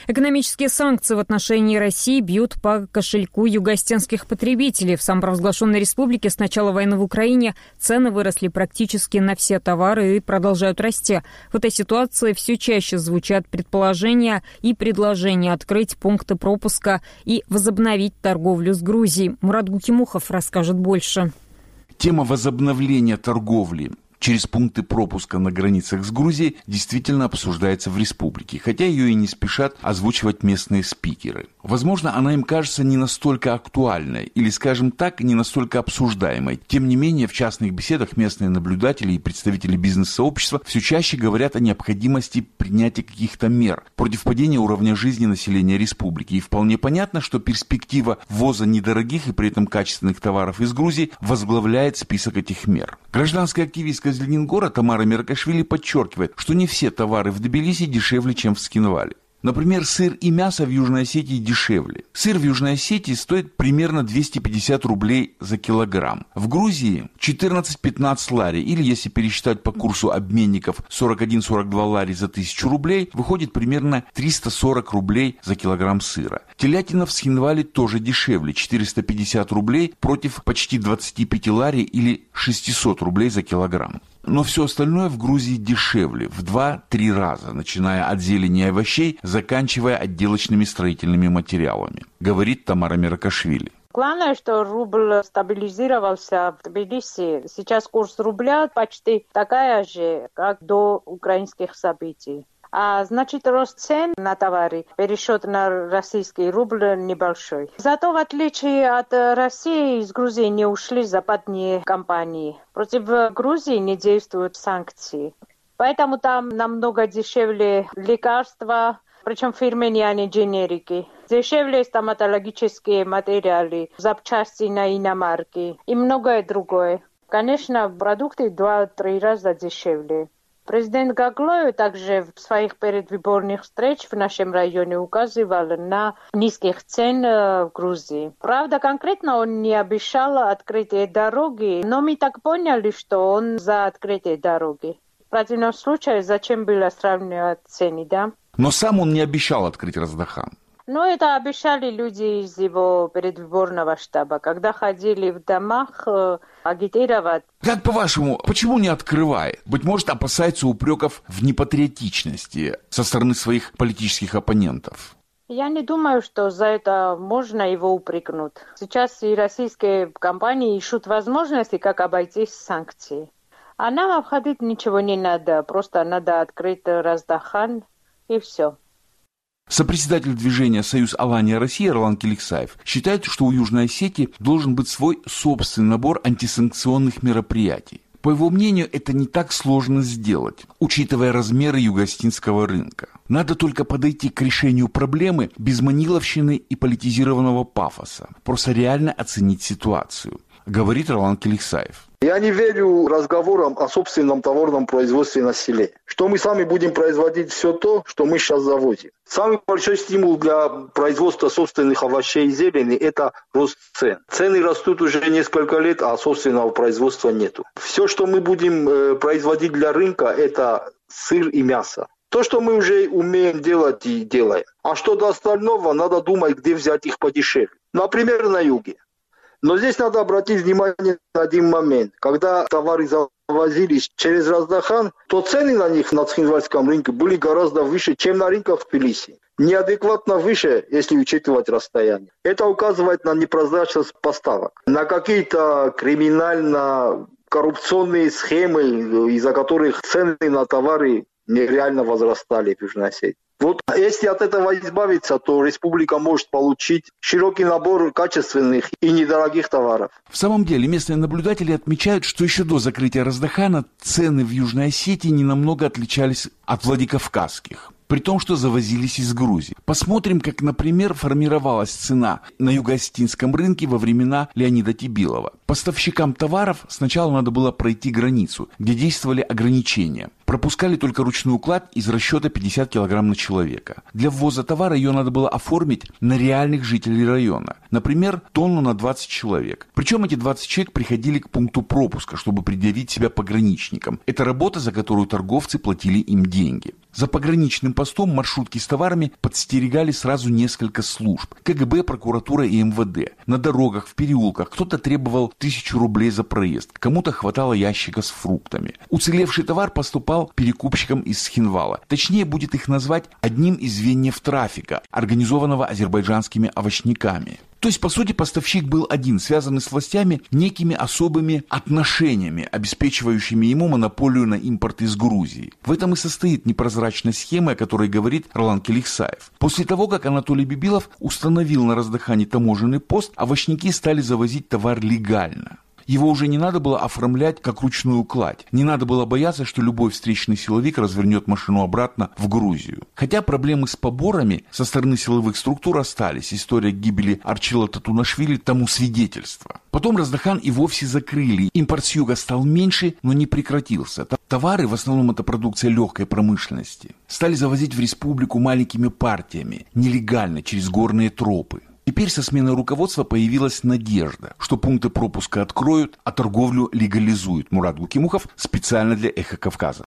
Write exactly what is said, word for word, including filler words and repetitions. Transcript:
Экономические санкции в отношении России бьют по кошельку югоостенских потребителей. В самопровозглашенной республике с начала войны в Украине цены выросли практически на все товары и продолжают расти. В этой ситуации все чаще звучат предположения и предложения открыть пункты пропуска и возобновить торговлю с Грузией. Мурат Гукимухов расскажет больше. Тема возобновления торговли через пункты пропуска на границах с Грузией действительно обсуждается в республике, хотя ее и не спешат озвучивать местные спикеры. Возможно, она им кажется не настолько актуальной или, скажем так, не настолько обсуждаемой. Тем не менее, в частных беседах местные наблюдатели и представители бизнес-сообщества все чаще говорят о необходимости принятия каких-то мер против падения уровня жизни населения республики. И вполне понятно, что перспектива ввоза недорогих и при этом качественных товаров из Грузии возглавляет список этих мер. Гражданская активистка из Ленингора Тамара Меркашвили подчеркивает, что не все товары в Тбилиси дешевле, чем в Цхинвале. Например, сыр и мясо в Южной Осетии дешевле. Сыр в Южной Осетии стоит примерно двести пятьдесят рублей за килограмм. В Грузии четырнадцать-пятнадцать лари, или если пересчитать по курсу обменников сорок один - сорок два лари за тысячу рублей, выходит примерно триста сорок рублей за килограмм сыра. Телятина в Цхинвале тоже дешевле, четыреста пятьдесят рублей против почти двадцати пяти лари или шестисот рублей за килограмм. Но все остальное в Грузии дешевле в два-три раза, начиная от зелени и овощей, заканчивая отделочными строительными материалами, говорит Тамара Меркашвили. Главное, что рубль стабилизировался в Тбилиси. Сейчас курс рубля почти такая же, как до украинских событий. А значит, рост цен на товары, пересчет на российский рубль небольшой. Зато, в отличие от России, из Грузии не ушли западные компании. Против Грузии не действуют санкции. Поэтому там намного дешевле лекарства, причем фирменные, а не дженерики. Дешевле стоматологические материалы, запчасти на иномарки и многое другое. Конечно, продукты в два-три раза дешевле. Президент Гаглоев также в своих предвыборных встречах в нашем районе указывал на низких цен в Грузии. Правда, конкретно он не обещал открытие дороги, но мы так поняли, что он за открытие дороги. В противном случае, зачем было сравнивать цены, да? Но сам он не обещал открыть Раздахан. Ну, это обещали люди из его предвыборного штаба, когда ходили в домах э, агитировать. Как по-вашему, почему не открывает? Быть может, опасается упреков в непатриотичности со стороны своих политических оппонентов? Я не думаю, что за это можно его упрекнуть. Сейчас и российские компании ищут возможности, как обойти санкции. А нам обходить ничего не надо, просто надо открыть Раздахан и все. Сопредседатель движения «Союз Алания России» Ролан Келиксаев считает, что у Южной Осетии должен быть свой собственный набор антисанкционных мероприятий. По его мнению, это не так сложно сделать, учитывая размеры югоостинского рынка. Надо только подойти к решению проблемы без маниловщины и политизированного пафоса, просто реально оценить ситуацию, говорит Ролан Келиксаев. Я не верю разговорам о собственном товарном производстве на селе. Что мы сами будем производить все то, что мы сейчас завозим. Самый большой стимул для производства собственных овощей и зелени – это рост цен. Цены растут уже несколько лет, а собственного производства нету. Все, что мы будем производить для рынка – это сыр и мясо. То, что мы уже умеем делать и делаем. А что до остального, надо думать, где взять их подешевле. Например, на юге. Но здесь надо обратить внимание на один момент. Когда товары завозились через Раздахан, то цены на них на цхинвальском рынке были гораздо выше, чем на рынках в Тбилиси. Неадекватно выше, если учитывать расстояние. Это указывает на непрозрачность поставок, на какие-то криминально-коррупционные схемы, из-за которых цены на товары нереально возрастали в Южной Осетии. Вот если от этого избавиться, то республика может получить широкий набор качественных и недорогих товаров. В самом деле, местные наблюдатели отмечают, что еще до закрытия Раздахана цены в Южной Осетии не намного отличались от владикавказских, при том, что завозились из Грузии. Посмотрим, как, например, формировалась цена на юго-осетинском рынке во времена Леонида Тибилова. Поставщикам товаров сначала надо было пройти границу, где действовали ограничения. Пропускали только ручной уклад из расчета пятьдесят килограмм на человека. Для ввоза товара ее надо было оформить на реальных жителей района. Например, тонну на двадцать человек. Причем эти двадцать человек приходили к пункту пропуска, чтобы предъявить себя пограничникам. Это работа, за которую торговцы платили им деньги. За пограничным постом маршрутки с товарами подстерегали сразу несколько служб. КГБ, прокуратура и МВД. На дорогах, в переулках кто-то требовал тысячу рублей за проезд, кому-то хватало ящика с фруктами. Уцелевший товар поступал перекупщикам из Схинвала. Точнее будет их назвать одним из звеньев трафика, организованного азербайджанскими овощниками. То есть, по сути, поставщик был один, связанный с властями некими особыми отношениями, обеспечивающими ему монополию на импорт из Грузии. В этом и состоит непрозрачная схема, о которой говорит Ролан Келихсаев. После того, как Анатолий Бибилов установил на Раздахане таможенный пост, овощники стали завозить товар легально. Его уже не надо было оформлять как ручную кладь. Не надо было бояться, что любой встречный силовик развернет машину обратно в Грузию. Хотя проблемы с поборами со стороны силовых структур остались. История гибели Арчила Татунашвили тому свидетельство. Потом Раздахан и вовсе закрыли. Импорт с юга стал меньше, но не прекратился. Товары, в основном это продукция легкой промышленности, стали завозить в республику маленькими партиями, нелегально, через горные тропы. Теперь со сменой руководства появилась надежда, что пункты пропуска откроют, а торговлю легализуют. Мурат Гукимухов специально для «Эхо Кавказа».